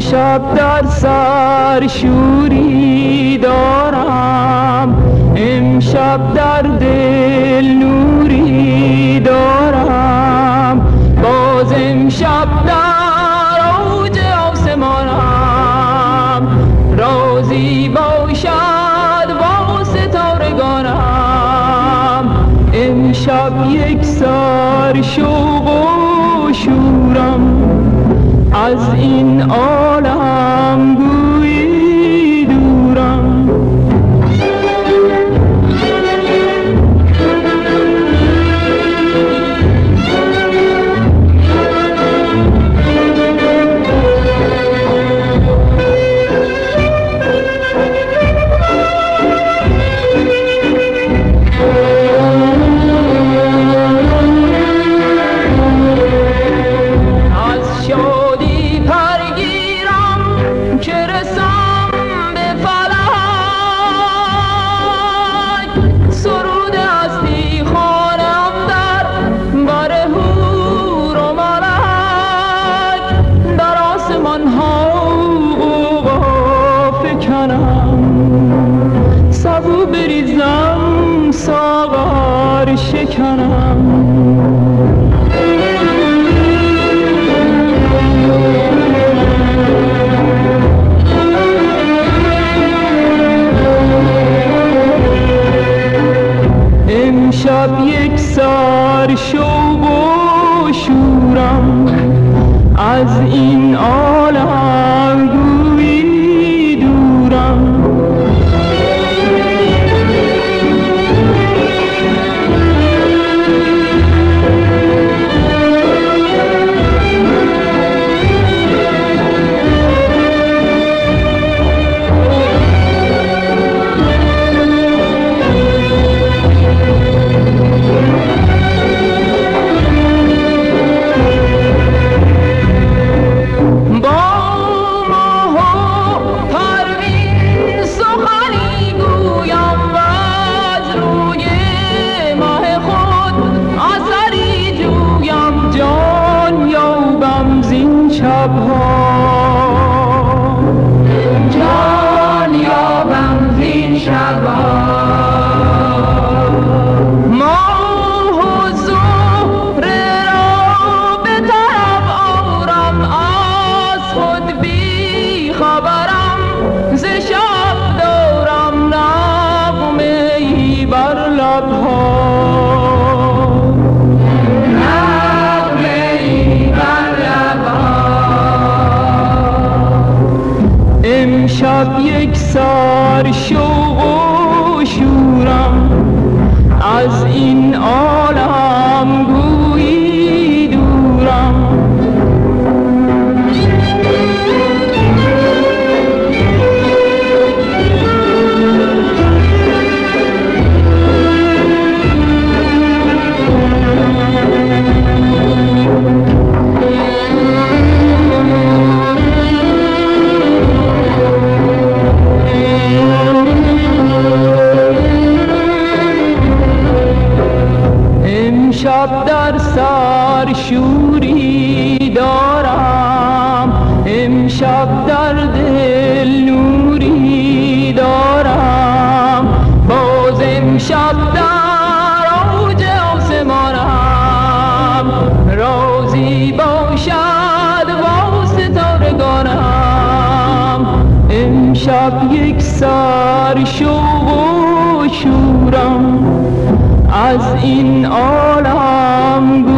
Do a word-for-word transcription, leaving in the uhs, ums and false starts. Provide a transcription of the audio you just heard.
امشب در سر شوری دارم، امشب در دل نوری دارم، باز امشب در اوج آسمانم، رازی باشد با ستارگانم. امشب یک سر شوق و شورم، از این عالم گویی دورم. سبو بریزم ساغر شکنم. امشب یک سر شوق و شورم، از این عالم گویی دورم. جان یابم زین شبها، ماه و زهره را به طرف آرم، از خود بی خبرم، ز شب دارم نغمه ای بر لبها. امشب یک سر شوق و شورم، از این عالم گویی دورم. امشب در سر شوری دارم، امشب در دل نوری دارم، باز امشب در اوج آسمانم، رازی باشد با ستارگانم. امشب یک سر شوق و شورم، از این عالم